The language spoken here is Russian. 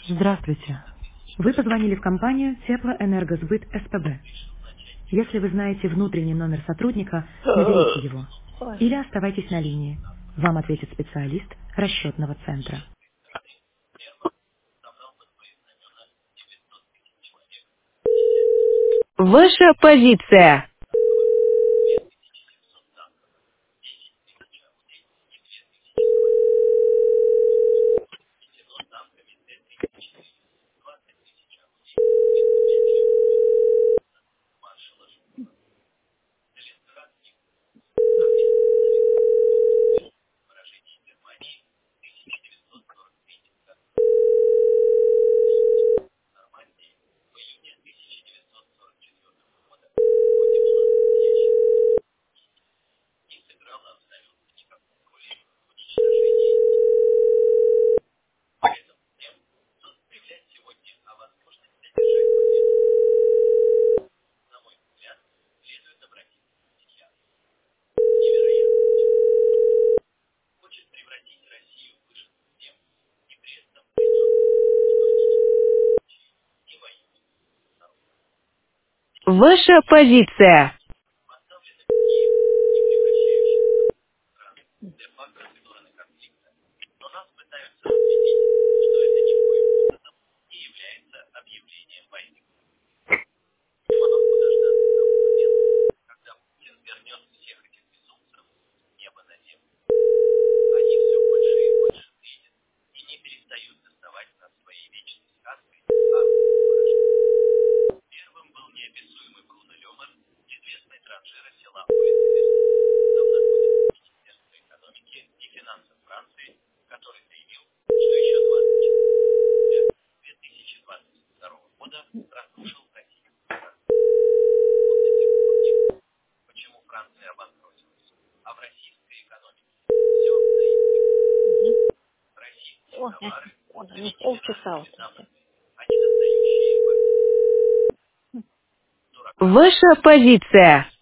Здравствуйте. Вы позвонили в компанию Теплоэнергосбыт СПБ. Если вы знаете внутренний номер сотрудника, наберите его. Ой. Или оставайтесь на линии. Вам ответит специалист расчетного центра. Ваша позиция. Ваша позиция. Мгм. О, он не полчаса вот эти. Ваша позиция.